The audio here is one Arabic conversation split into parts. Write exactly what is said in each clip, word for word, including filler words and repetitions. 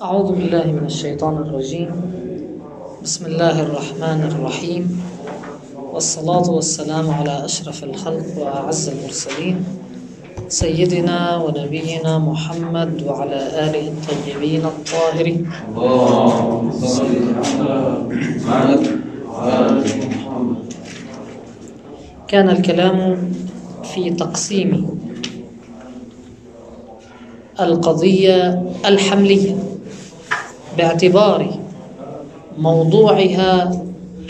أعوذ بالله من الشيطان الرجيم. بسم الله الرحمن الرحيم، والصلاة والسلام على أشرف الخلق وأعز المرسلين سيدنا ونبينا محمد وعلى آله الطيبين الطاهرين. اللهم صل على محمد وعلى محمد. كان الكلام في تقسيم القضية الحملية باعتبار موضوعها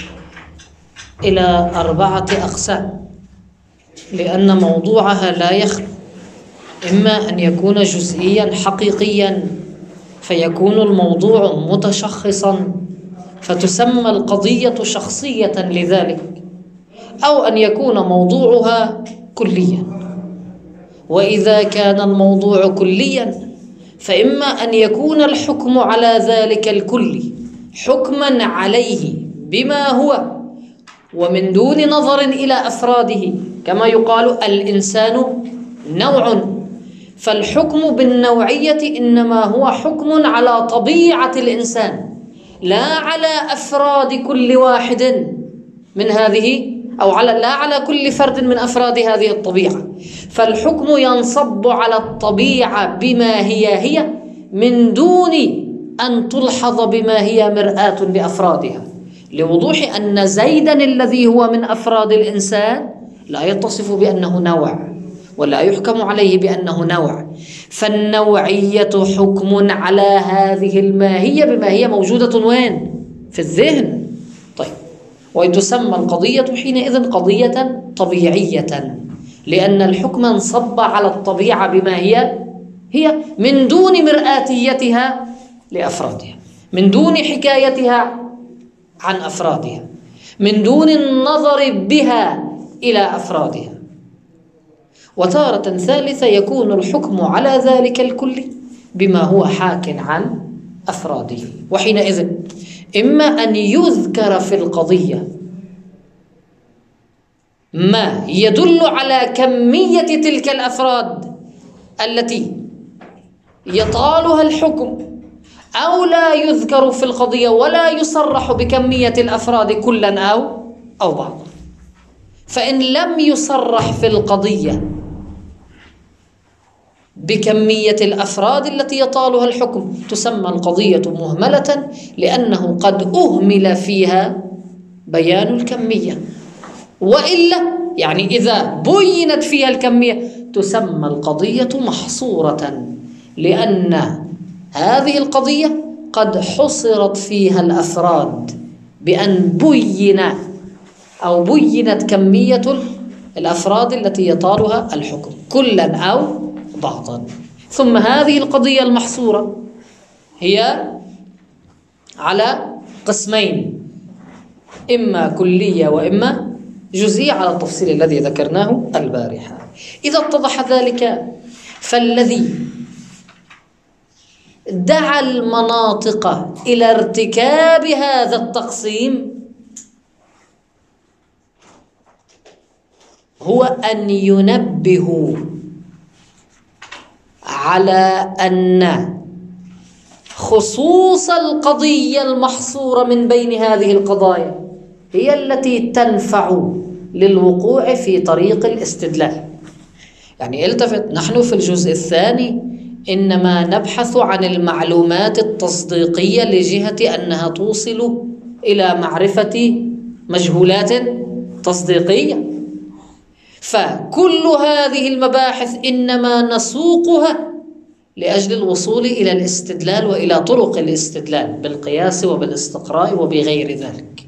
إلى أربعة أقسام، لأن موضوعها لا يخلو إما أن يكون جزئيا حقيقيا فيكون الموضوع متشخصا فتسمى القضية شخصية لذلك، أو أن يكون موضوعها كليا. وإذا كان الموضوع كليا فإما أن يكون الحكم على ذلك الكل حكما عليه بما هو ومن دون نظر إلى أفراده، كما يقال الإنسان نوع، فالحكم بالنوعية إنما هو حكم على طبيعة الإنسان لا على أفراد كل واحد من هذه، أو على لا على كل فرد من أفراد هذه الطبيعة، فالحكم ينصب على الطبيعة بما هي هي من دون أن تلحظ بما هي مرآة لأفرادها، لوضوح أن زيدا الذي هو من أفراد الإنسان لا يتصف بأنه نوع ولا يحكم عليه بأنه نوع، فالنوعية حكم على هذه الماهية بما هي موجودة وين؟ في الذهن. طيب، وتسمى القضية حينئذ قضية طبيعية، لأن الحكم انصب على الطبيعة بما هي هي من دون مرآتيتها لأفرادها، من دون حكايتها عن أفرادها، من دون النظر بها إلى أفرادها. وتارة ثالثة يكون الحكم على ذلك الكل بما هو حاك عن أفراده، وحينئذ إما أن يذكر في القضية ما يدل على كمية تلك الأفراد التي يطالها الحكم، أو لا يذكر في القضية ولا يصرح بكمية الأفراد كلا أو أو بعضا. فإن لم يصرح في القضية بكمية الأفراد التي يطالها الحكم تسمى القضية مهملة، لأنه قد أهمل فيها بيان الكمية، وإلا يعني إذا بينت فيها الكمية تسمى القضية محصورة، لأن هذه القضية قد حصرت فيها الأفراد بأن بين أو بينت كمية الأفراد التي يطالها الحكم كلا أو بعضا. ثم هذه القضية المحصورة هي على قسمين، إما كلية وإما جزئية على التفصيل الذي ذكرناه البارحة. إذا اتضح ذلك فالذي دعا المناطق إلى ارتكاب هذا التقسيم هو أن ينبهوا على أن خصوص القضية المحصورة من بين هذه القضايا هي التي تنفع للوقوع في طريق الاستدلال. يعني التفت، نحن في الجزء الثاني إنما نبحث عن المعلومات التصديقية لجهة أنها توصل إلى معرفة مجهولات تصديقية، فكل هذه المباحث إنما نسوقها لأجل الوصول إلى الاستدلال وإلى طرق الاستدلال بالقياس وبالاستقراء وبغير ذلك.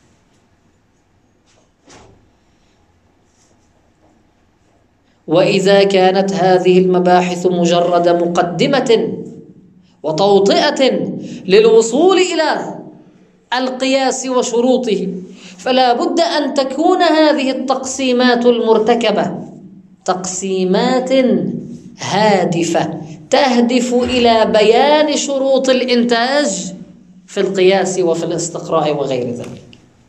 وإذا كانت هذه المباحث مجرد مقدمة وتوطئة للوصول إلى القياس وشروطه، فلا بد أن تكون هذه التقسيمات المرتكبة تقسيمات هادفة تهدف إلى بيان شروط الإنتاج في القياس وفي الاستقراء وغير ذلك.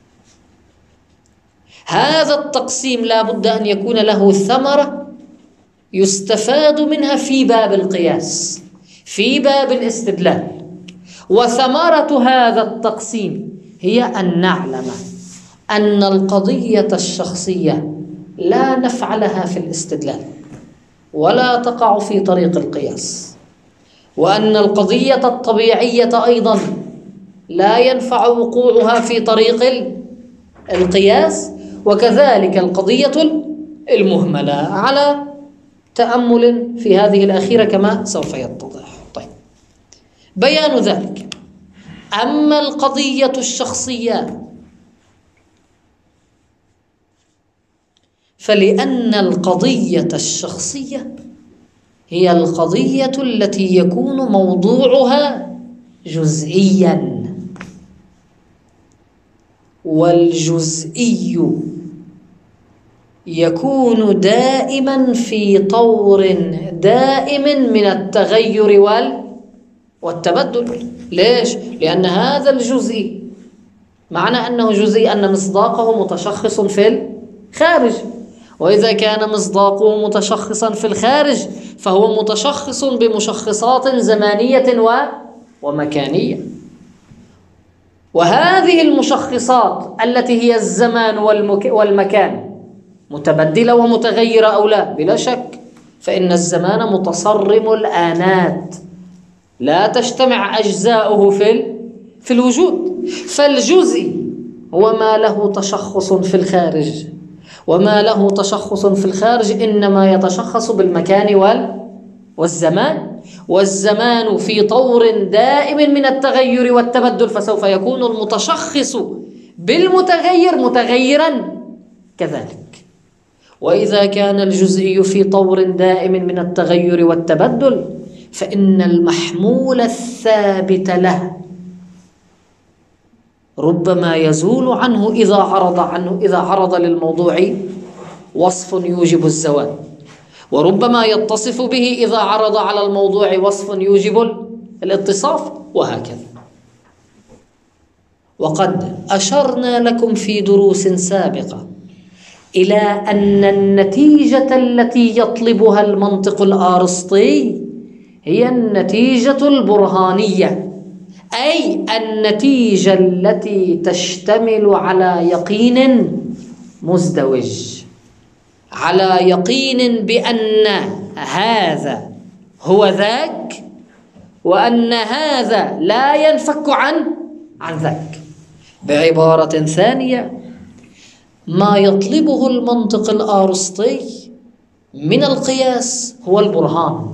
هذا التقسيم لا بد أن يكون له ثمرة يستفاد منها في باب القياس، في باب الاستدلال. وثمرة هذا التقسيم هي أن نعلم أن القضية الشخصية لا نفع لها في الاستدلال ولا تقع في طريق القياس، وأن القضية الطبيعية أيضا لا ينفع وقوعها في طريق القياس، وكذلك القضية المهملة، على تأمل في هذه الأخيرة كما سوف يتضح. طيب، بيان ذلك. أما القضية الشخصية فلأن القضية الشخصية هي القضية التي يكون موضوعها جزئيا، والجزئي يكون دائما في طور دائم من التغير والتبدل. ليش؟ لأن هذا الجزئي معنى أنه جزئي أن مصداقه متشخص في الخارج، وإذا كان مصداقه متشخصا في الخارج فهو متشخص بمشخصات زمانية ومكانية، وهذه المشخصات التي هي الزمان والمكان متبدلة ومتغيرة أو لا؟ بلا شك، فإن الزمان متصرم الآنات لا تجتمع أجزاؤه في في الوجود. فالجزئي هو ما له تشخص في الخارج، وما له تشخص في الخارج إنما يتشخص بالمكان والزمان، والزمان في طور دائم من التغير والتبدل، فسوف يكون المتشخص بالمتغير متغيرا كذلك. وإذا كان الجزئي في طور دائم من التغير والتبدل فإن المحمول الثابت له ربما يزول عنه إذا عرض عنه إذا عرض للموضوع وصف يوجب الزوال، وربما يتصف به إذا عرض على الموضوع وصف يوجب الاتصاف، وهكذا. وقد أشرنا لكم في دروس سابقة إلى أن النتيجة التي يطلبها المنطق الأرسطي هي النتيجة البرهانية، أي النتيجة التي تشتمل على يقين مزدوج، على يقين بأن هذا هو ذاك، وأن هذا لا ينفك عن عن ذاك. بعبارة ثانية، ما يطلبه المنطق الأرسطي من القياس هو البرهان،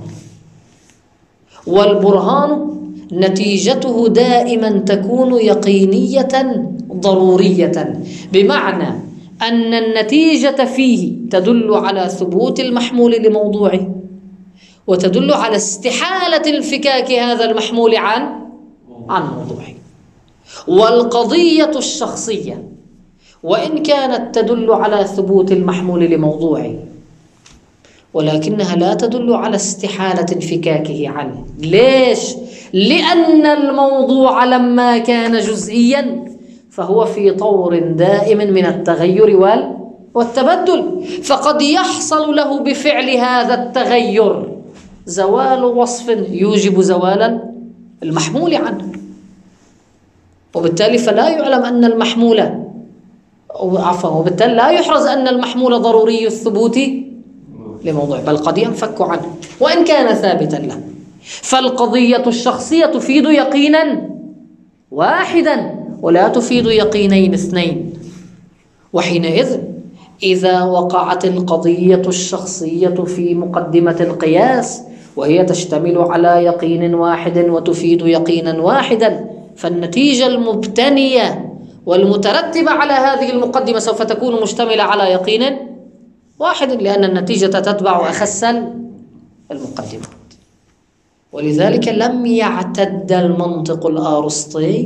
والبرهان نتيجته دائما تكون يقينية ضرورية، بمعنى أن النتيجة فيه تدل على ثبوت المحمول لموضوعه، وتدل على استحالة انفكاك هذا المحمول عن عن موضوعه. والقضية الشخصية وإن كانت تدل على ثبوت المحمول لموضوعه، ولكنها لا تدل على استحالة انفكاكه عنه. ليش؟ لأن الموضوع لما كان جزئيا فهو في طور دائم من التغير والتبدل، فقد يحصل له بفعل هذا التغير زوال وصف يوجب زوال المحمول عنه، وبالتالي فلا يعلم أن المحمول عفوا وبالتالي لا يحرز أن المحمول ضروري الثبوت لموضوع، بل قد ينفك عنه وإن كان ثابتا له. فالقضية الشخصية تفيد يقينا واحدا ولا تفيد يقينين اثنين، وحينئذ إذا وقعت القضية الشخصية في مقدمة القياس وهي تشتمل على يقين واحد وتفيد يقينا واحدا، فالنتيجة المبتنية والمترتبة على هذه المقدمة سوف تكون مشتملة على يقين واحد، لأن النتيجة تتبع أخس المقدمات. ولذلك لم يعتد المنطق الأرسطي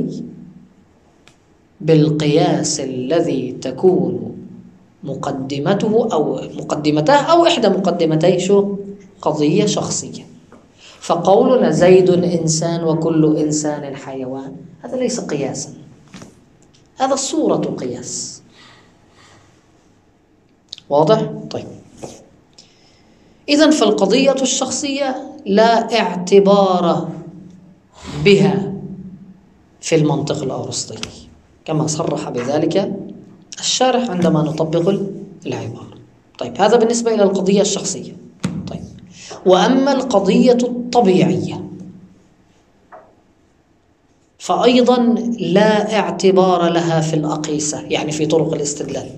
بالقياس الذي تكون مقدمته أو مقدمته أو إحدى مقدمتي شو قضية شخصية. فقولنا زيد إنسان وكل إنسان حيوان هذا ليس قياسا، هذا صورة قياس. واضح؟ طيب، إذن فالقضية الشخصية لا اعتبار بها في المنطق الأرسطي، كما صرح بذلك الشارح عندما نطبق العبارة. طيب، هذا بالنسبة إلى القضية الشخصية. طيب، وأما القضية الطبيعية فأيضا لا اعتبار لها في الأقيسة، يعني في طرق الاستدلال،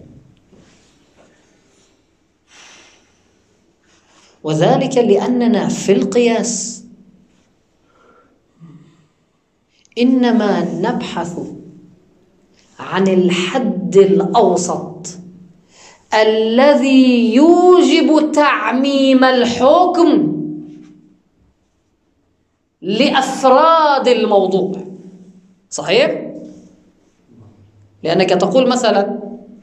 وذلك لأننا في القياس إنما نبحث عن الحد الأوسط الذي يوجب تعميم الحكم لأفراد الموضوع. صحيح؟ لأنك تقول مثلا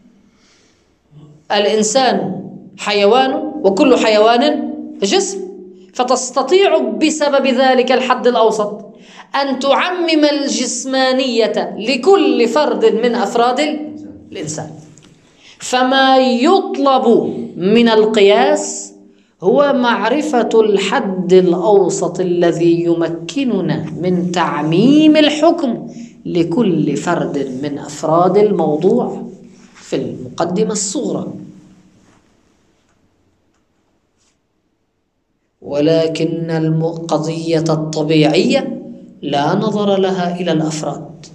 الإنسان حيوان وكل حيوان جسم، فتستطيع بسبب ذلك الحد الأوسط أن تعمم الجسمانية لكل فرد من أفراد الإنسان. فما يطلب من القياس هو معرفة الحد الأوسط الذي يمكننا من تعميم الحكم لكل فرد من أفراد الموضوع في المقدمة الصغرى. ولكن القضية الطبيعية لا نظر لها إلى الأفراد،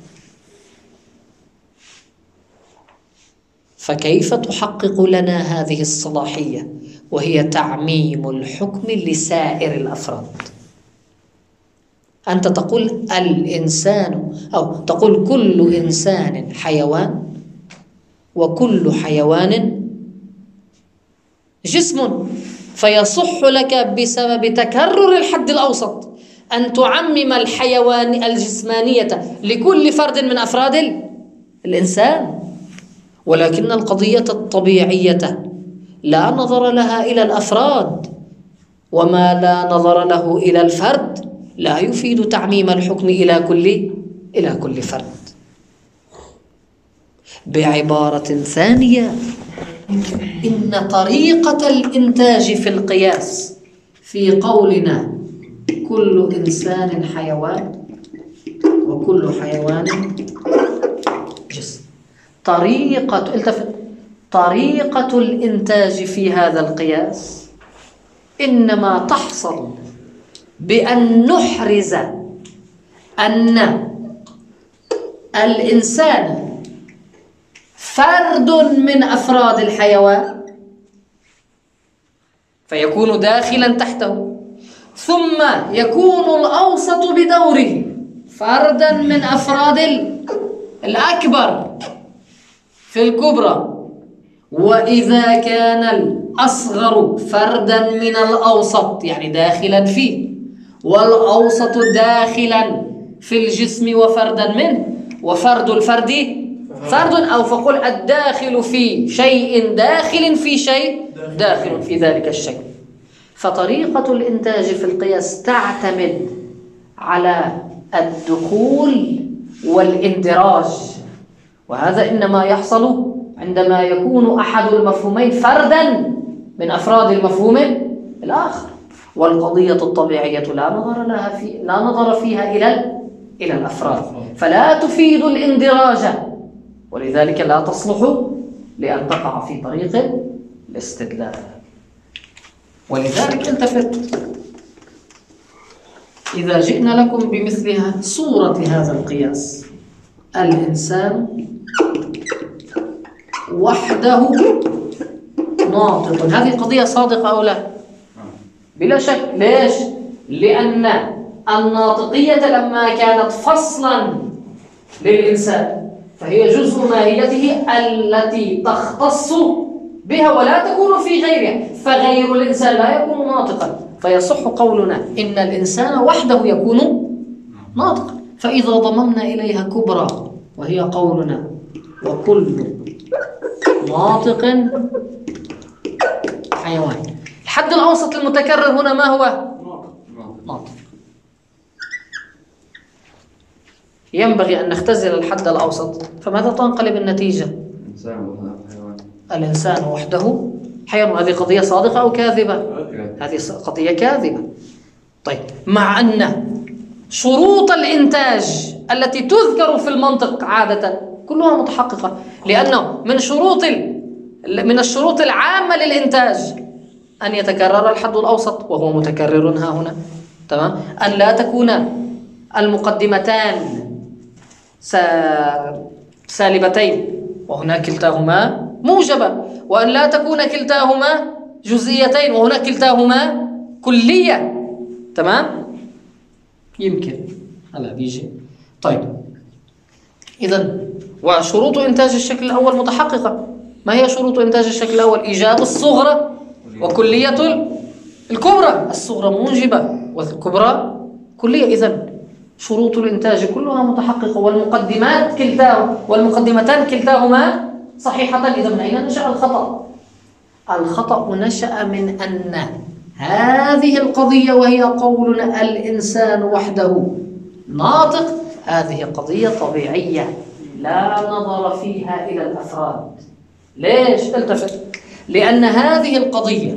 فكيف تحقق لنا هذه الصلاحية وهي تعميم الحكم لسائر الأفراد؟ أنت تقول الإنسان، أو تقول كل إنسان حيوان وكل حيوان جسم، فيصح لك بسبب تكرر الحد الأوسط أن تعمم الحيوان الجسمانية لكل فرد من أفراد الإنسان. ولكن القضية الطبيعية لا نظر لها إلى الأفراد، وما لا نظر له إلى الفرد لا يفيد تعميم الحكم إلى كل إلى كل فرد. بعبارة ثانية، إن طريقة الإنتاج في القياس في قولنا كل إنسان حيوان وكل حيوان جسم، طريقة التفت طريقة الإنتاج في هذا القياس إنما تحصل بأن نحرز أن الإنسان فرد من أفراد الحيوان فيكون داخلا تحته، ثم يكون الأوسط بدوره فردا من أفراد الأكبر في الكبرى، وإذا كان الأصغر فردا من الأوسط يعني داخلا فيه، والأوسط داخلا في الجسم وفردا منه، وفرد الفرد فرد، أو فقل الداخل في شيء داخل في شيء داخل في ذلك الشيء. فطريقة الإنتاج في القياس تعتمد على الدخول والاندراج، وهذا إنما يحصل عندما يكون أحد المفهومين فردا من أفراد المفهوم الآخر. والقضية الطبيعية لا نظر لها في لا نظر فيها إلى إلى الأفراد، فلا تفيد الاندراج، ولذلك لا تصلح لأن تقع في طريق الاستدلال. ولذلك التفت، إذا جئنا لكم بمثلها صورة هذا القياس، الإنسان وحده ناطق، هذه قضية صادقة أو لا؟ بلا شك. ليش؟ لأن الناطقية لما كانت فصلا للإنسان فهي جزء ماهيته التي تختص بها ولا تكون في غيرها، فغير الإنسان لا يكون ناطقا، فيصح قولنا إن الإنسان وحده يكون ناطقا. فإذا ضممنا إليها كبرى وهي قولنا وكل ناطق حيوان، الحد الأوسط المتكرر هنا ما هو؟ ناطق. ينبغي أن نختزل الحد الأوسط، فماذا تنقلب النتيجة؟ الإنسان وحده حيوان. هذه قضية صادقة أو كاذبة؟ هذه قضية كاذبة. طيب، مع أن شروط الإنتاج التي تذكر في المنطق عادة كلها متحققة، لأنه من شروط من الشروط العامة للإنتاج أن يتكرر الحد الأوسط، وهو متكرر ها هنا. تمام. أن لا تكون المقدمتان سالبتين، وهنا كلتاهما موجبة، وأن لا تكون كلتاهما جزئيتين، وهنا كلتاهما كلية. تمام. يمكن هلا بيجي. طيب، إذن وشروط إنتاج الشكل الأول متحققة. ما هي شروط إنتاج الشكل الأول؟ إيجاد الصغرى وكلية الكبرى. الصغرى موجبة والكبرى كلية. إذن شروط الإنتاج كلها متحققة، والمقدمات كلتاهما والمقدمتان كلتاهما صحيحة. إذا من أين نشأ الخطأ؟ الخطأ نشأ من أن هذه القضية، وهي قولنا الإنسان وحده ناطق، هذه قضية طبيعية لا نظر فيها إلى الأفراد. ليش؟ التفت. لأن هذه القضية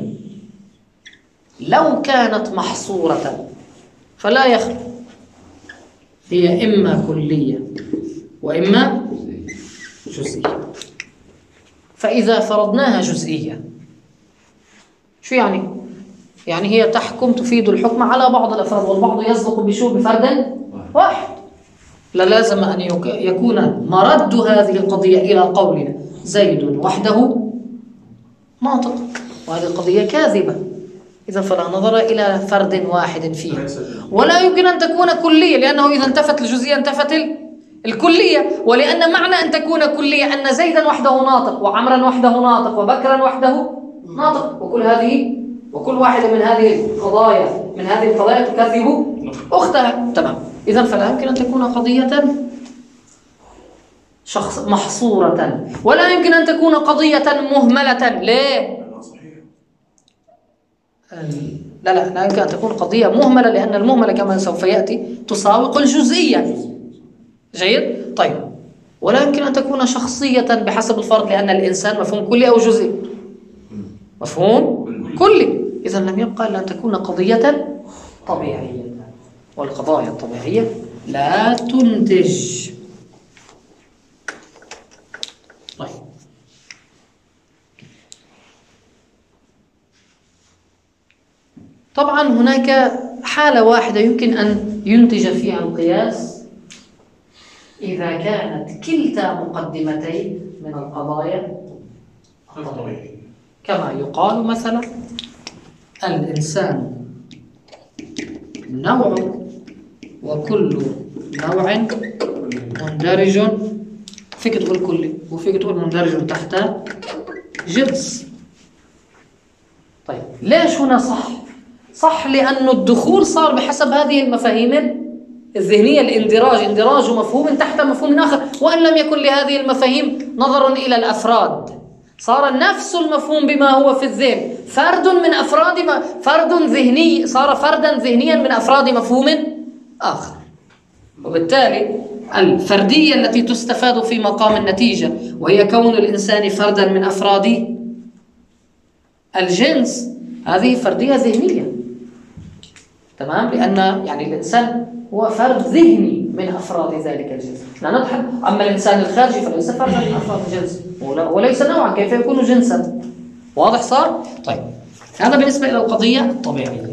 لو كانت محصورة فلا يخلو، هي إما كلية وإما جزئية. فإذا فرضناها جزئية شو يعني؟ يعني هي تحكم، تفيد الحكم على بعض الأفراد، والبعض يصدق بشو؟ بفرد واحد. لازم أن يكون مرد هذه القضية إلى قولنا زيد وحده ناطق، وهذه القضية كاذبة. إذا فلا نظر إلى فرد واحد فيها، ولا يمكن أن تكون كلية، لأنه إذا انتفت الجزئية انتفت الكلية. ولأن معنى أن تكون كلية أن زيدا وحده ناطق، وعمرا وحده ناطق، وبكرا وحده ناطق، وكل هذه وكل واحدة من هذه القضايا من هذه القضايا تكذب أختها. تمام. إذا فلا يمكن أن تكون قضية شخص محصورة، ولا يمكن أن تكون قضية مهملة. ليه؟ لا لا لا يمكن أن تكون قضية مهملة، لأن المهملة كما سوف يأتي تساوق الجزئية. جيد؟ طيب. ولا يمكن أن تكون شخصية بحسب الفرد، لأن الإنسان مفهوم كلي أو جزئي؟ مفهوم كلي. إذا لم يبقى إلا أن تكون قضية طبيعية، والقضايا الطبيعية لا تنتج. طيب. طبعا هناك حالة واحدة يمكن أن ينتج فيها القياس، إذا كانت كلتا مقدمتين من القضايا الطبيعية، كما يقال مثلا الإنسان نوع، وكل نوع مندرج، فيك تقول كلي وفيك تقول مندرج تحت جنس. طيب، ليش هنا صح؟ صح لأن الدخول صار بحسب هذه المفاهيم الذهنية، الاندراج، اندراج مفهوم تحت مفهوم آخر، وأن لم يكن لهذه المفاهيم نظر إلى الأفراد، صار نفس المفهوم بما هو في الذهن فرد من أفراد ما فرد ذهني، صار فردا ذهنيا من أفراد مفهوم آخر. وبالتالي الفردية التي تستفاد في مقام النتيجة، وهي كون الإنسان فردا من أفراد الجنس، هذه فردية ذهنية. تمام. لأن يعني الإنسان هو فرد ذهني من أفراد ذلك الجنس. لا نضحك. أما الإنسان الخارجي فليس فردا من أفراد الجنس، وليس نوعا، كيف يكون جنسا؟ واضح صار؟ طيب، هذا بالنسبة إلى القضية الطبيعية.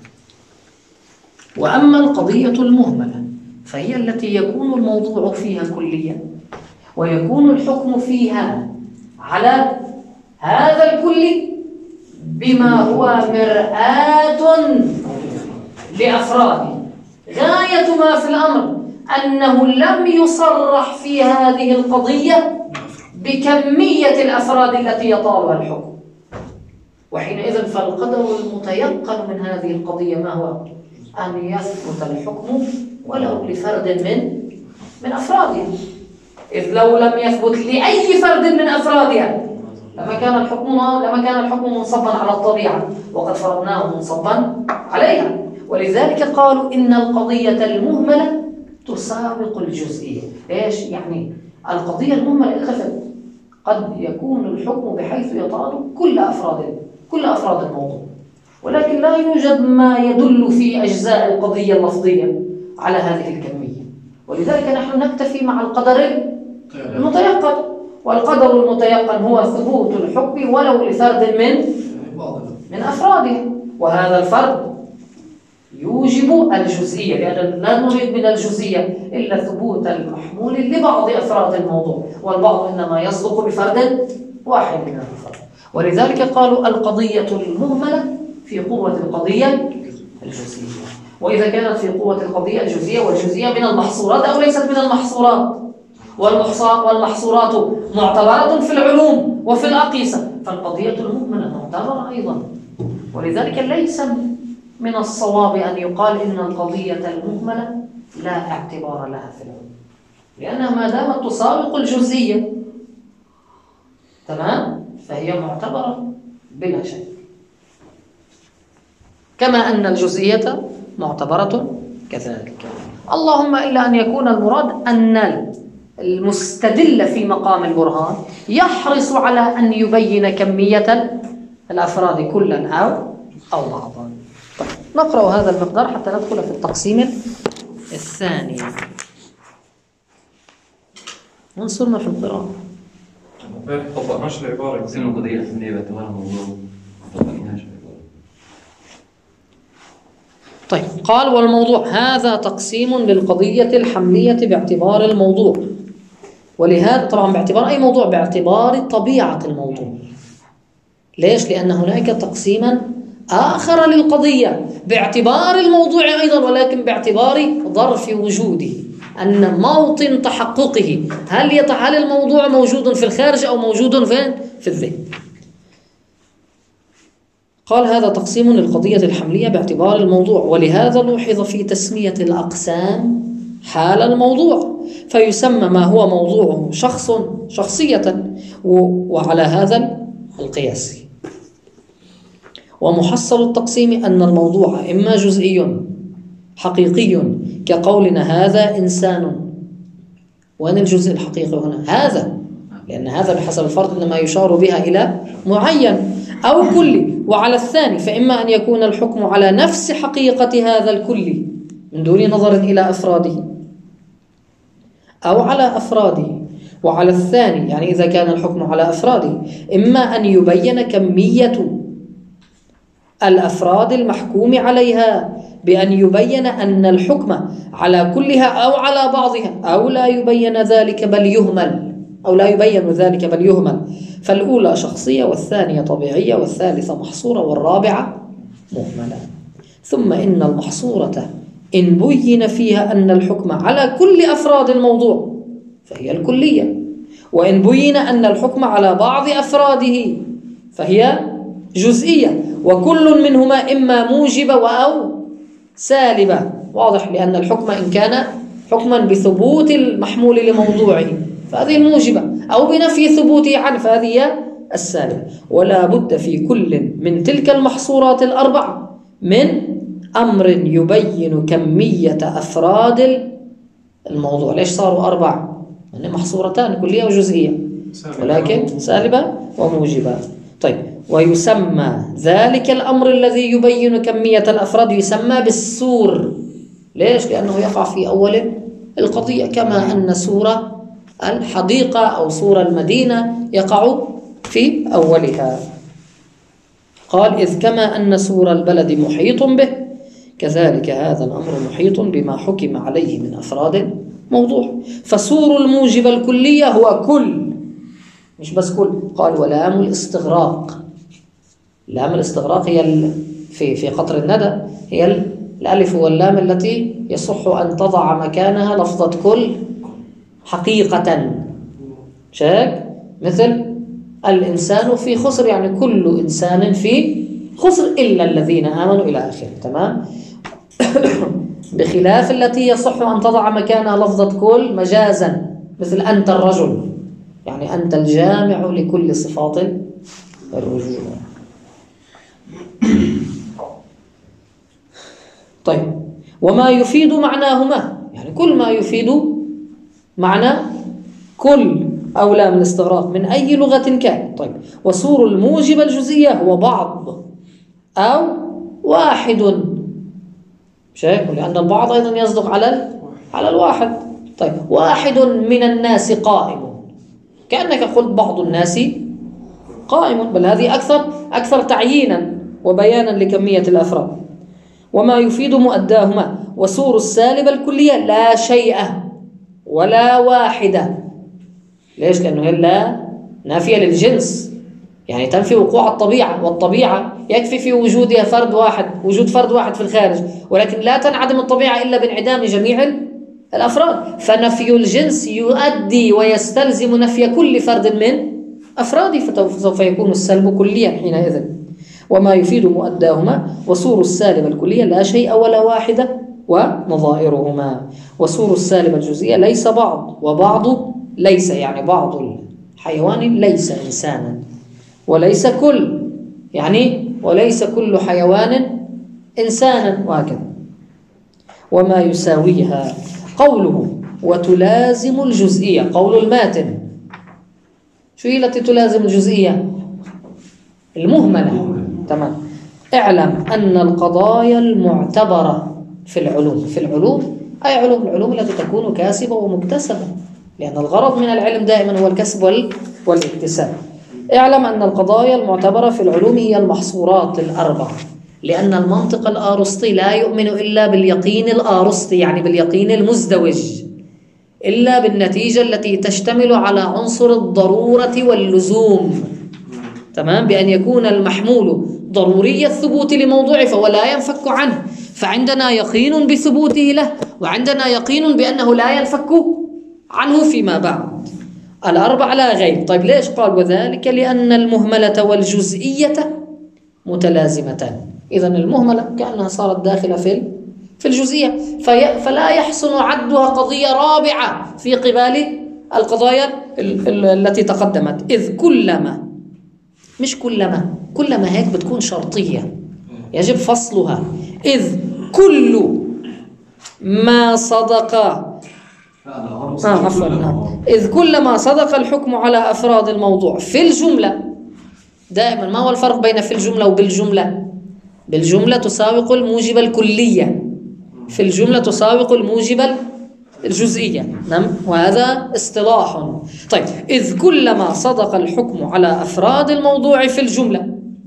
وأما القضية المهملة فهي التي يكون الموضوع فيها كليا، ويكون الحكم فيها على هذا الكل بما هو مرآة لأفراده. غاية ما في الأمر أنه لم يصرح في هذه القضية بكمية الأفراد التي يطالها الحكم، وحينئذ فالقدر المتيقن من هذه القضية ما هو؟ أن يثبت الحكم ولو لفرد من من أفرادها، إذ لو لم يثبت لأي فرد من أفرادها لما كان الحكم لما كان الحكم منصبا على الطبيعة، وقد فرضناه منصبا عليها. ولذلك قالوا إن القضية المهملة تسابق الجزئية. إيش يعني؟ القضية المهملة قد يكون الحكم بحيث يطال كل أفراد كل أفراد الموضوع، ولكن لا يوجد ما يدل في أجزاء القضية اللفظية على هذه الكمية. ولذلك نحن نكتفي مع القدر المتيقن، والقدر المتيقن هو ثبوت الحكم ولو لفرد من من أفراده، وهذا الفرد يوجب الجزئية، لأن لا نريد من الجزئية إلا ثبوت المحمول لبعض أفراد الموضوع، والبعض إنما يصدق بفرد واحد من الأفراد. ولذلك قالوا القضية المهملة في قوة القضية الجزئية. وإذا كانت في قوة القضية الجزئية، والجزئية من المحصورات أو ليست من المحصورات، والمحصورات معتبرة في العلوم وفي الأقيسة، فالقضية المهملة معتبرة أيضا. ولذلك ليس من الصواب أن يقال إن القضية المهملة لا اعتبار لها في العلوم، لأنها ما دامت تسابق الجزئية تمام فهي معتبرة بلا شيء، كما أن الجزئية معتبرة كذلك. اللهم إلا أن يكون المراد أن المستدل في مقام البرهان يحرص على أن يبين كمية الأفراد كلا أو أو بعضا. طيب نقرأ هذا المقدار حتى ندخل في التقسيم الثاني. انصرنا في القراءة. طبقناش العبارة تقسيم القضية الحملية باعتبارها موضوع ما طبقناش العبارة. طيب قال والموضوع هذا تقسيم للقضية الحملية باعتبار الموضوع، ولهذا طبعا باعتبار أي موضوع؟ باعتبار طبيعة الموضوع. ليش؟ لأن هناك تقسيما آخر للقضية باعتبار الموضوع أيضا، ولكن باعتبار ظرف وجوده، أن موطن تحققه، هل يتحل الموضوع موجود في الخارج أو موجود فين؟ في الذهن. قال هذا تقسيم للقضية الحملية باعتبار الموضوع، ولهذا لوحظ في تسمية الأقسام حال الموضوع، فيسمى ما هو موضوعه شخص شخصية وعلى هذا القياس. ومحصل التقسيم أن الموضوع إما جزئي حقيقي كقولنا هذا إنسان، وأن الجزء الحقيقي هنا هذا، لأن هذا بحسب الفرد إنما يشار بها إلى معين، أو كلي. وعلى الثاني فإما أن يكون الحكم على نفس حقيقة هذا الكلي من دون نظر إلى أفراده أو على أفراده. وعلى الثاني يعني إذا كان الحكم على أفراده إما أن يبين كمية الأفراد المحكوم عليها بأن يبين أن الحكم على كلها أو على بعضها، أو لا يبين ذلك بل يهمل أو لا يبين ذلك بل يهمل. فالأولى شخصية، والثانية طبيعية، والثالثة محصورة، والرابعة مهملة. ثم إن المحصورة إن بين فيها أن الحكم على كل أفراد الموضوع فهي الكلية، وإن بين أن الحكم على بعض أفراده فهي جزئية، وكل منهما إما موجبة أو سالبة. واضح؟ لأن الحكم إن كان حكما بثبوت المحمول لموضوعه فهذه الموجبة، أو بنفي ثبوته عنه فهذه السالبة. ولا بد في كل من تلك المحصورات الأربعة من أمر يبين كمية أفراد الموضوع. ليش صاروا أربعة؟ يعني محصورتان كلية وجزئية، ولكن سالبة وموجبة. طيب ويسمى ذلك الأمر الذي يبين كمية الأفراد يسمى بالسور. ليش؟ لأنه يقع في أول القضية، كما أن سورة الحديقة أو سور المدينة يقع في أولها. قال إذ كما أن سور البلد محيط به كذلك هذا الأمر محيط بما حكم عليه من أفراد موضوع. فسور الموجب الكلية هو كل، مش بس كل. قال ولام الاستغراق، لام الاستغراق هي في في قطر الندى هي الألف واللام التي يصح أن تضع مكانها لفظة كل حقيقة. شاك مثل الإنسان في خسر، يعني كل إنسان في خسر إلا الذين آمنوا إلى آخره. تمام. بخلاف التي يصح أن تضع مكانها لفظة كل مجازا، مثل أنت الرجل، يعني أنت الجامع لكل صفات الرجوع. طيب وما يفيد معناهما، يعني كل ما يفيد معنى كل أو لا من استغراق من أي لغة كان. طيب وسور الموجب الجزئية هو بعض أو واحد، مش هيك؟ لأن البعض أيضا يصدق على على الواحد. طيب واحد من الناس قائم، كأنك قلت بعض الناس قائم، بل هذه أكثر أكثر تعيينا وبيانا لكمية الأفراد. وما يفيد مؤداهما. وسور السالبة الكلية لا شيء ولا واحدة. ليش؟ لأنه هي لا نافية للجنس، يعني تنفي وقوع الطبيعة، والطبيعة يكفي في وجودها فرد واحد، وجود فرد واحد في الخارج، ولكن لا تنعدم الطبيعة إلا بانعدام جميع الأفراد. فنفي الجنس يؤدي ويستلزم نفي كل فرد من أفراده، فسوف يكون السلب كليا حينئذ. وما يفيد مؤداهما. وسور السالبة الكلية لا شيء ولا واحدة ونظائرهما. وسور السالبة الجزئية ليس بعض وبعض ليس، يعني بعض الحيوان ليس إنسانا، وليس كل، يعني وليس كل حيوان إنسانا، وهكذا. وما يساويها. قوله وتلازم الجزئية، قول الماتن، شو هي التي تلازم الجزئية؟ المهملة. تمام. اعلم أن القضايا المعتبرة في العلوم، في العلوم أي علوم؟ العلوم التي تكون كاسبة ومكتسبة، لأن الغرض من العلم دائما هو الكسب والاكتساب. اعلم أن القضايا المعتبرة في العلوم هي المحصورات الأربعة، لأن المنطق الأرسطي لا يؤمن إلا باليقين الأرسطي، يعني باليقين المزدوج، إلا بالنتيجة التي تشتمل على عنصر الضرورة واللزوم. تمام؟ بأن يكون المحمول ضروري الثبوت لموضوعه فهو لا ينفك عنه، فعندنا يقين بثبوته له، وعندنا يقين بأنه لا ينفك عنه فيما بعد. الأربع لا غير. طيب ليش قال وذلك؟ لأن المهملة والجزئية متلازمتان. إذن المهملة كأنها صارت داخلة في في الجزئية، في فلا يحسن عدها قضية رابعة في قبال القضايا التي تقدمت. إذ كلما، مش كلما، كلما هيك بتكون شرطية يجب فصلها. إذ كل ما صدق آه عفوا آه. إذ كلما صدق الحكم على أفراد الموضوع في الجملة. دائما ما هو الفرق بين في الجملة وبالجملة؟ بالجملة تساوق الموجب الكلية، في الجملة تساوق الموجب الجزئية. نعم، وهذا اصطلاح. طيب، إذ كلما صدق الحكم على أفراد الموضوع في الجملة،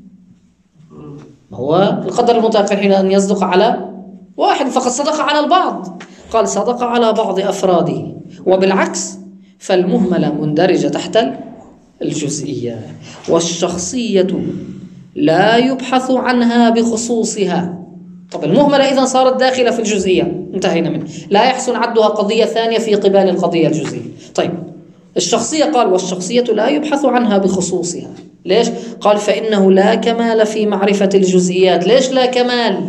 هو القدر المتيقن حين أن يصدق على واحد، فقد صدق على البعض، قال صدق على بعض أفراده. وبالعكس فالمهملة مندرجة تحت الجزئية. والشخصية لا يبحث عنها بخصوصها. طب المهملة إذن صارت داخلة في الجزئية، انتهينا منه، لا يحسن عدها قضية ثانية في قبال القضية الجزئية. طيب الشخصية، قال والشخصية لا يبحث عنها بخصوصها. ليش؟ قال فإنه لا كمال في معرفة الجزئيات. ليش لا كمال؟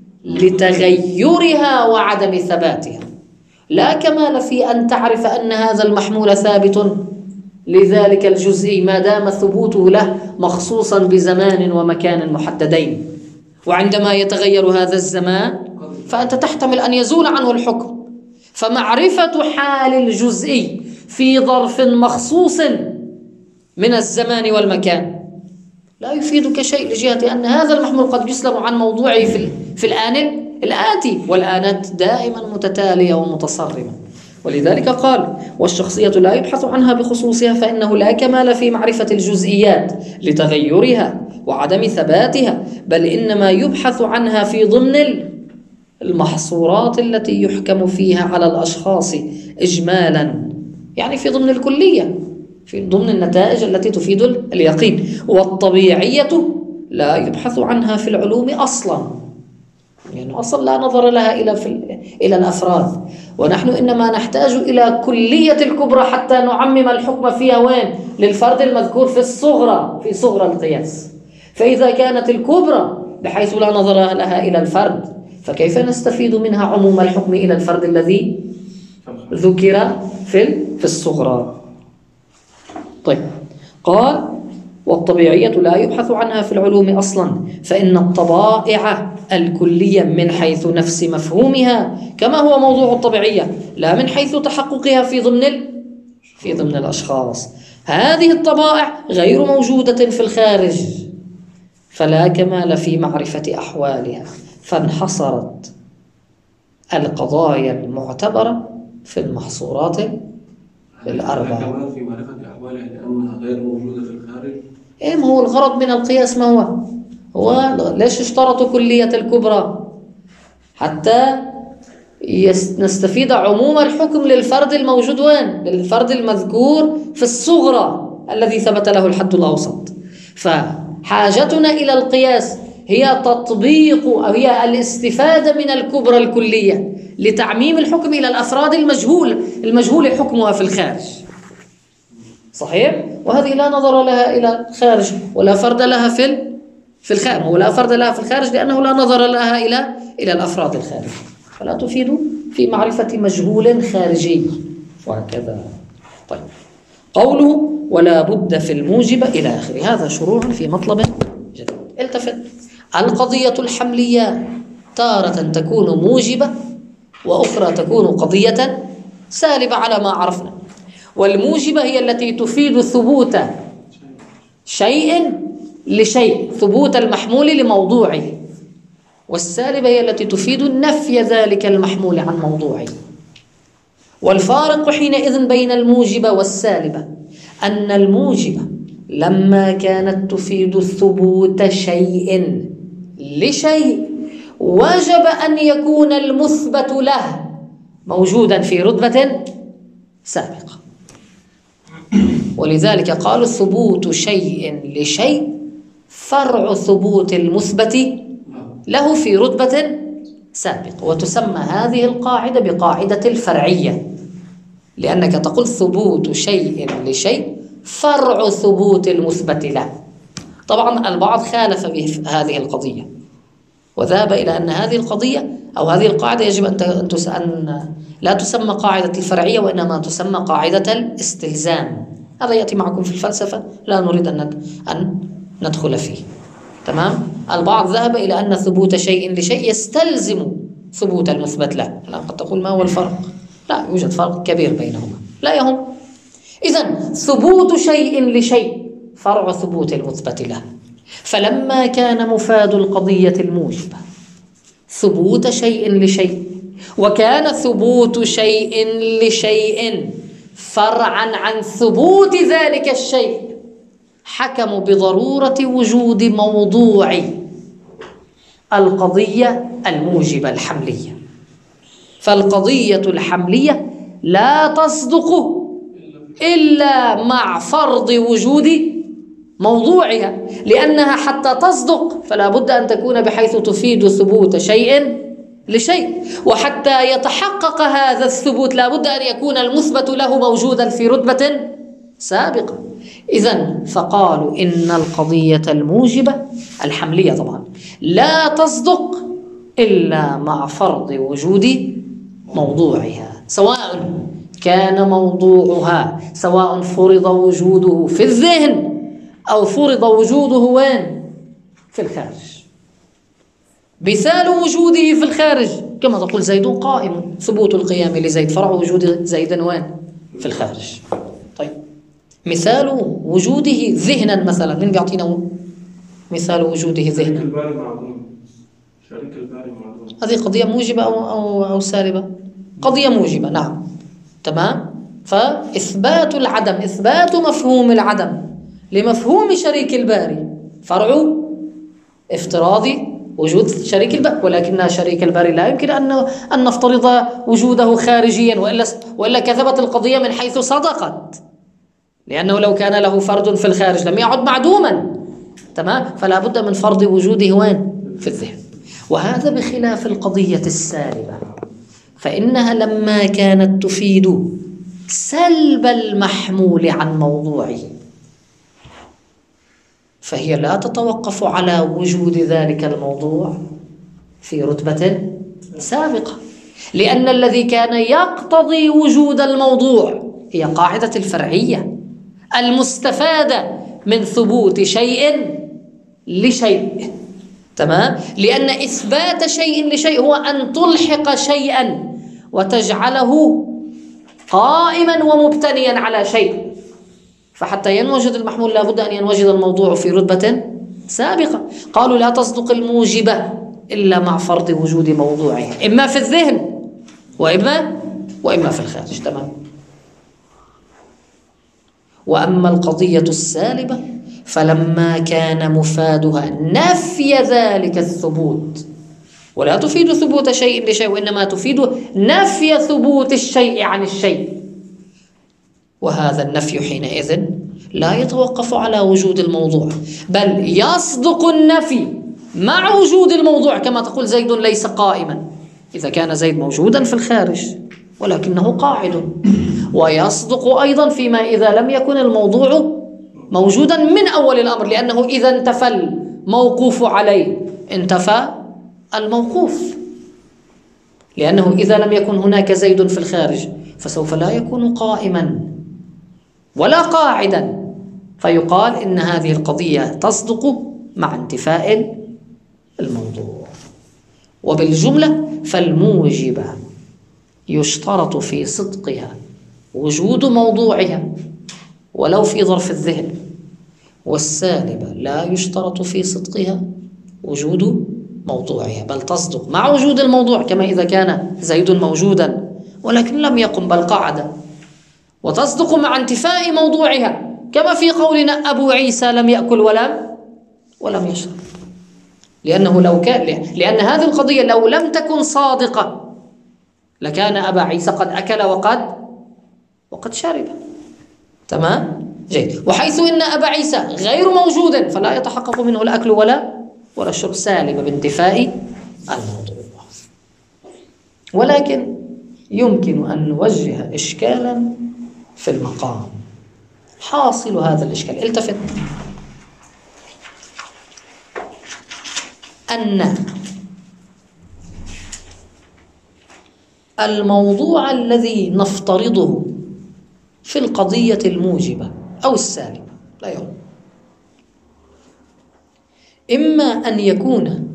لتغيرها وعدم ثباتها. لا كمال في أن تعرف أن هذا المحمول ثابت لذلك الجزئي ما دام ثبوته له مخصوصا بزمان ومكان محددين، وعندما يتغير هذا الزمان فأنت تحتمل أن يزول عنه الحكم. فمعرفة حال الجزئي في ظرف مخصوص من الزمان والمكان لا يفيدك شيء، لجهة أن هذا المحمول قد يسلم عن موضوعه في, في الآن الآتي، والآنات دائما متتالية ومتصرمة. ولذلك قال والشخصية لا يبحث عنها بخصوصها، فإنه لا كمال في معرفة الجزئيات لتغيرها وعدم ثباتها، بل إنما يبحث عنها في ضمن المحصورات التي يحكم فيها على الأشخاص إجمالا، يعني في ضمن الكلية، في ضمن النتائج التي تفيد اليقين. والطبيعية لا يبحث عنها في العلوم أصلا، يعني أصلا لا نظر لها إلى في إلى الأفراد، ونحن إنما نحتاج إلى كلية الكبرى حتى نعمم الحكم فيها. وين؟ للفرد المذكور في الصغرى، في صغرى القياس. فإذا كانت الكبرى بحيث لا نظر لها إلى الفرد، فكيف نستفيد منها عموم الحكم إلى الفرد الذي ذكر في في الصغرى؟ طيب، قال والطبيعية لا يبحث عنها في العلوم أصلا، فإن الطبائع الكلية من حيث نفس مفهومها كما هو موضوع الطبيعية، لا من حيث تحققها في ضمن في ضمن الأشخاص. هذه الطبائع غير موجودة في الخارج، فلا كمال في معرفة أحوالها، فانحصرت القضايا المعتبرة في المحصورات الأربعة. كمان في معرفة أحوالها لأنها غير موجودة في الخارج. إيه، ما هو الغرض من القياس ما هو؟ هو ليش اشترطوا كلية الكبرى؟ حتى نستفيد عموم الحكم للفرد الموجود وين؟ للفرد المذكور في الصغرى الذي ثبت له الحد الأوسط. فحاجتنا إلى القياس هي تطبيق أو هي الاستفادة من الكبرى الكلية لتعميم الحكم إلى الأفراد المجهول المجهول حكمها في الخارج. صحيح؟ وهذه لا نظر لها إلى الخارج ولا فرد لها في في الخارج، ولا فرد لها في الخارج لأنه لا نظر لها إلى إلى الأفراد الخارج، فلا تفيد في معرفة مجهول خارجي وهكذا. طيب، قوله ولا بد في الموجب إلى آخره، هذا شروع في مطلب جديد. التفت، القضية الحملية تارة تكون موجبة وأخرى تكون قضية سالبة على ما عرفنا. والموجبة هي التي تفيد ثبوت شيء لشيء، ثبوت المحمول لموضوعه، والسالبة هي التي تفيد نفي ذلك المحمول عن موضوعه. والفارق حينئذ بين الموجبة والسالبة أن الموجبة لما كانت تفيد ثبوت شيء لشيء وجب أن يكون المثبت له موجودا في رتبة سابقة، ولذلك قالوا ثبوت شيء لشيء فرع ثبوت المثبت له في رتبة سابقة. وتسمى هذه القاعدة بقاعدة الفرعية، لأنك تقول ثبوت شيء لشيء فرع ثبوت المثبت له. طبعا البعض خالف بهذه القضية وذهب إلى أن هذه القضية أو هذه القاعدة يجب أن أن لا تسمى قاعدة الفرعية وإنما تسمى قاعدة الاستلزام. هذا يأتي معكم في الفلسفة، لا نريد أن أن ندخل فيه. تمام؟ البعض ذهب إلى أن ثبوت شيء لشيء يستلزم ثبوت المثبت له. الآن قد تقول ما هو الفرق؟ لا يوجد فرق كبير بينهما، لا يهم. إذن ثبوت شيء لشيء فرع ثبوت المثبت له. فلما كان مفاد القضية الموجبة ثبوت شيء لشيء، وكان ثبوت شيء لشيء فرعا عن ثبوت ذلك الشيء، حكموا بضرورة وجود موضوع القضية الموجبة الحملية. فالقضية الحملية لا تصدق إلا مع فرض وجود موضوعها، لأنها حتى تصدق فلا بد أن تكون بحيث تفيد ثبوت شيء لشيء، وحتى يتحقق هذا الثبوت لا بد أن يكون المثبت له موجودا في رتبة سابقة. إذن فقالوا إن القضية الموجبة الحملية طبعا لا تصدق إلا مع فرض وجود موضوعها، سواء كان موضوعها سواء فرض وجوده في الذهن أو فرض وجوده وين؟ في الخارج. مثال وجوده في الخارج كما تقول زيد قائم، ثبوت القيام لزيد فرع وجود زيد وين؟ في الخارج. طيب، مثال وجوده ذهنا مثلا، من بيعطينا مثال وجوده ذهنا؟ هذه قضية موجبة أو, أو, أو سالبة؟ قضية موجبة، نعم. تمام؟ فإثبات العدم، إثبات مفهوم العدم لمفهوم شريك الباري فرع افتراضي وجود شريك الباري، ولكن شريك الباري لا يمكن أن أن نفترض وجوده خارجيا، وإلا وإلا كذبت القضية من حيث صدقت، لأنه لو كان له فرد في الخارج لم يعد معدوما. تمام؟ فلا بد من فرض وجوده وين؟ في الذهن. وهذا بخلاف القضية السالبة، فإنها لما كانت تفيد سلب المحمول عن موضوعه فهي لا تتوقف على وجود ذلك الموضوع في رتبة سابقة، لأن الذي كان يقتضي وجود الموضوع هي قاعدة الفرعية المستفادة من ثبوت شيء لشيء. تمام؟ لأن إثبات شيء لشيء هو أن تلحق شيئا وتجعله قائما ومبتنيا على شيء، فحتى ينوجد المحمول لا بد أن ينوجد الموضوع في رتبة سابقة. قالوا لا تصدق الموجبة إلا مع فرض وجود موضوعها، إما في الذهن وإما وإما في الخارج. تمام. وأما القضية السالبة فلما كان مفادها نفي ذلك الثبوت، ولا تفيد ثبوت شيء لشيء وإنما تفيد نفي ثبوت الشيء عن الشيء، وهذا النفي حينئذ لا يتوقف على وجود الموضوع، بل يصدق النفي مع وجود الموضوع، كما تقول زيد ليس قائما إذا كان زيد موجودا في الخارج ولكنه قاعد، ويصدق أيضا فيما إذا لم يكن الموضوع موجودا من أول الأمر، لأنه إذا انتفى الموقوف عليه انتفى الموقوف، لأنه إذا لم يكن هناك زيد في الخارج فسوف لا يكون قائما ولا قاعدا، فيقال إن هذه القضية تصدق مع انتفاء الموضوع. وبالجملة فالموجبة يشترط في صدقها وجود موضوعها ولو في ظرف الذهن، والسالبة لا يشترط في صدقها وجود موضوعها، بل تصدق مع وجود الموضوع، كما إذا كان زيد موجودا ولكن لم يقم بل قعد، وتصدق مع انتفاء موضوعها كما في قولنا أبو عيسى لم يأكل ولم ولم يشرب، لأنه لو كان لأن هذه القضية لو لم تكن صادقة لكان أبا عيسى قد أكل وقد وقد شرب. تمام؟ جيد. وحيث إن أبا عيسى غير موجود فلا يتحقق منه الأكل ولا ولا الشرب، سالب بانتفاء الموضوع. ولكن يمكن أن نوجه إشكالا في المقام. حاصل هذا الإشكال، التفت، أن الموضوع الذي نفترضه في القضية الموجبة أو السالبة لا يهم، إما أن يكون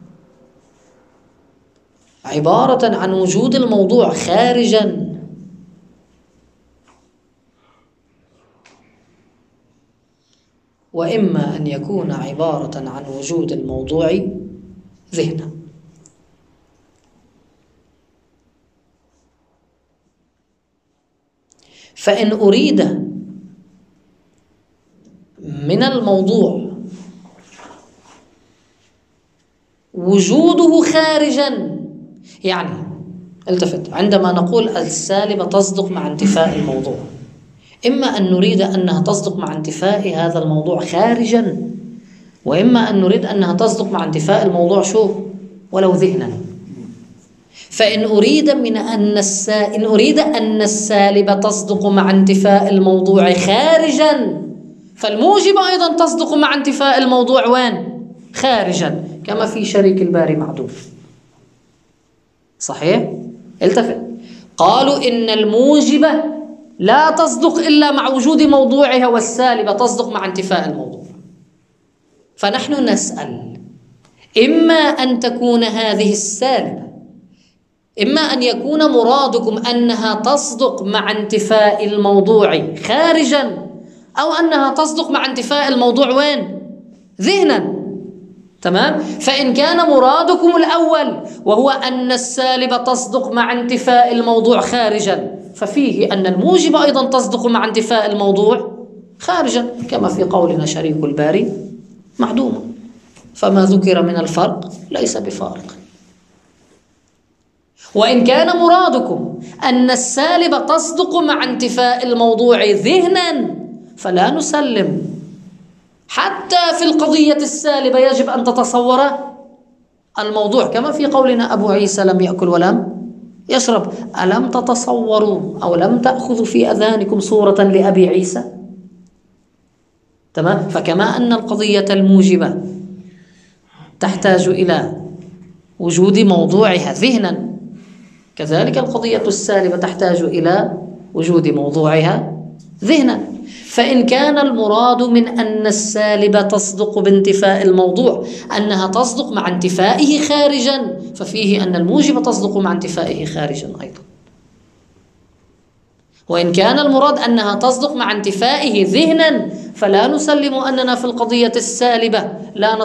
عبارة عن وجود الموضوع خارجا وإما أن يكون عبارة عن وجود الموضوع ذهنا. فإن أريد من الموضوع وجوده خارجا، يعني التفت، عندما نقول السالبة تصدق مع انتفاء الموضوع، إما أن نريد أنها تصدق مع انتفاء هذا الموضوع خارجا، وإما أن نريد أنها تصدق مع انتفاء الموضوع شو ولو ذهنا. فإن أريد من أن السا... إن أريد أن السالبة تصدق مع انتفاء الموضوع خارجا، فالموجبة أيضا تصدق مع انتفاء الموضوع وين؟ خارجا، كما في شريك الباري معدوم. صحيح؟ التفت، قالوا إن الموجبة لا تصدق إلا مع وجود موضوعها، والسالبة تصدق مع انتفاء الموضوع. فنحن نسأل، إما أن تكون هذه السالبة، إما أن يكون مرادكم أنها تصدق مع انتفاء الموضوع خارجا، أو أنها تصدق مع انتفاء الموضوع وين؟ ذهنا. تمام؟ فإن كان مرادكم الأول وهو أن السالبة تصدق مع انتفاء الموضوع خارجا، ففيه أن الموجب أيضا تصدق مع انتفاء الموضوع خارجا، كما في قولنا شريك الباري معدوم، فما ذكر من الفرق ليس بفارق. وإن كان مرادكم أن السالبة تصدق مع انتفاء الموضوع ذهنا، فلا نسلم، حتى في القضية السالبة يجب أن تتصور الموضوع، كما في قولنا أبو عيسى لم يأكل ولم يشرب. ألم تتصوروا أو لم تأخذوا في أذهانكم صورة لأبي عيسى؟ تمام؟ فكما أن القضية الموجبة تحتاج إلى وجود موضوعها ذهنا، كذلك القضية السالبة تحتاج إلى وجود موضوعها ذهنا. فإن كان المراد من أن السالبة تصدق بانتفاء الموضوع أنها تصدق مع انتفائه خارجا، ففيه أن الموجب تصدق مع انتفائه خارجا أيضا. وإن كان المراد أنها تصدق مع انتفائه ذهنا، فلا نسلم أننا في القضية السالبة لا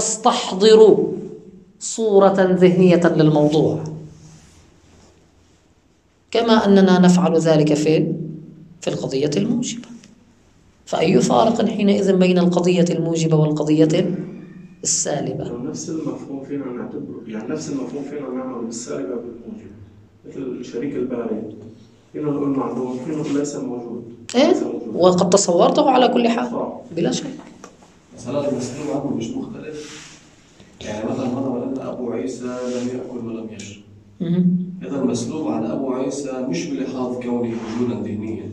نستحضر صورة ذهنية للموضوع. كما أننا نفعل ذلك في في القضية الموجبة. فأي فارق حينئذ بين القضية الموجبة والقضية السالبة؟ نفس المفهوم فينا نعتبره، يعني نفس المفهوم فينا نعمل بالسالبة بالموجبة، مثل الشريك البارد فينا نقول معلوم فينا ليس موجود. إيه؟ ليس موجود. وقد تصورته على كل حال بلا شك. مثلا المسلوب عنه مش مختلف. يعني مثلا مرة قلنا أبو عيسى لم يأكل ولم يشرب. إذا المسلوب عن أبو عيسى مش بلحاظ كونه وجودا ذهنيا.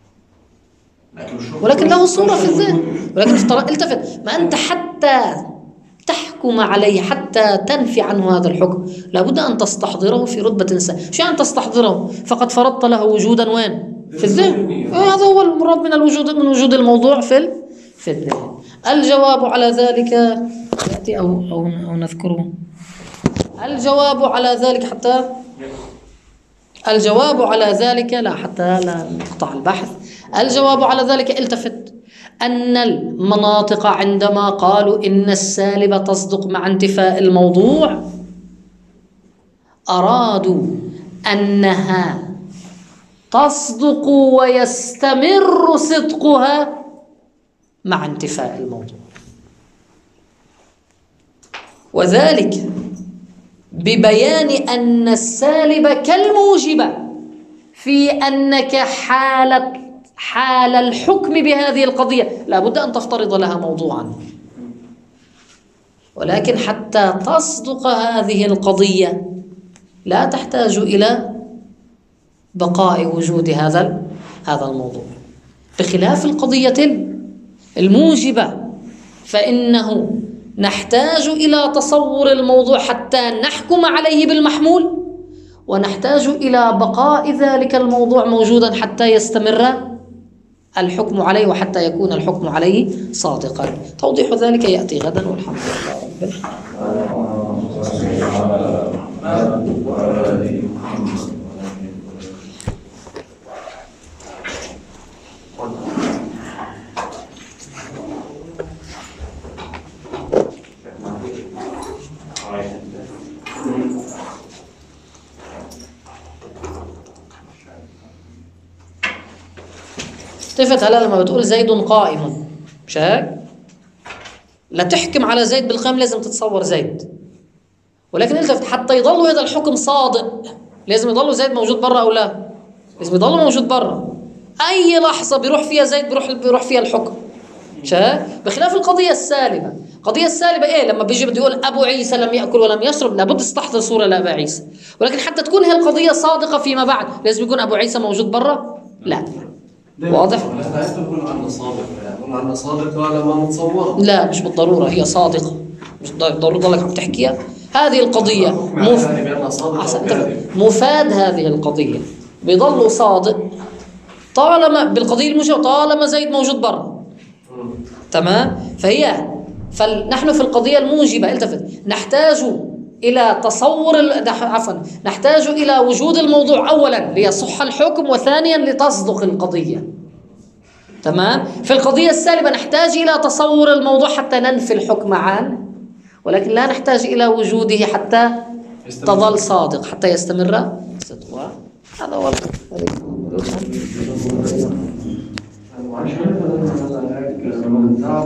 ولكن له صورة في الذهن. ولكن التفت، ما أنت حتى تحكم عليه، حتى تنفي عنه هذا الحكم لابد أن تستحضره في رتبة س... شو أن تستحضره؟ فقد فرضت له وجودا وين؟ في الذهن. هذا هو المراد من الوجود، من وجود الموضوع في ال... في الذهن. الجواب على ذلك يأتي أو أو أو نذكره. الجواب على ذلك حتى الجواب على ذلك لا حتى لا نقطع البحث. الجواب على ذلك التفت أن المناطق عندما قالوا إن السالب تصدق مع انتفاء الموضوع أرادوا أنها تصدق ويستمر صدقها مع انتفاء الموضوع، وذلك ببيان أن السالب كالموجبة في أنك حالة حال الحكم بهذه القضية لا بد أن تفترض لها موضوعا، ولكن حتى تصدق هذه القضية لا تحتاج إلى بقاء وجود هذا هذا الموضوع، بخلاف القضية الموجبة فإنه نحتاج إلى تصور الموضوع حتى نحكم عليه بالمحمول، ونحتاج إلى بقاء ذلك الموضوع موجودا حتى يستمر الحكم عليه وحتى يكون الحكم عليه صادقا. توضيح ذلك يأتي غدا والحمد لله رب العالمين. التفت هلا لما بتقول زيد قائم، مش هيك؟ لا تحكم على زيد بالقيام لازم تتصور زيد، ولكن التفت حتى يضل هذا الحكم صادق لازم يضل زيد موجود برا او لا؟ لازم يضل موجود برا. اي لحظه بيروح فيها زيد بيروح بيروح فيها الحكم، مش هيك؟ بخلاف القضيه السالبه. القضيه السالبه ايه؟ لما بيجي بده يقول ابو عيسى لم ياكل ولم يشرب لابد تستحضر صوره لابي عيسى، ولكن حتى تكون هي القضيه صادقه فيما بعد لازم يكون ابو عيسى موجود برا؟ لا. واضح؟ لا نقول عنها صادقة، نقول عنها صادقة لما متصورة. لا مش بالضرورة هي صادقة، مش ضروري ضلك عم تحكيها. هذه القضية مف... مفاد هذه القضية بيضل صادق طالما بالقضية الموجبة طالما زيد موجود برا. تمام؟ فهي فنحن في القضية الموجبة التفت نحتاج إلى تصور ال... عفوا نحتاج إلى وجود الموضوع أولا ليصح الحكم، وثانيا لتصدق القضية. تمام؟ في القضية السالبة نحتاج إلى تصور الموضوع حتى ننفي الحكم عنه، ولكن لا نحتاج إلى وجوده حتى تظل صادق، حتى يستمر صدقها. هذا هو الأمر.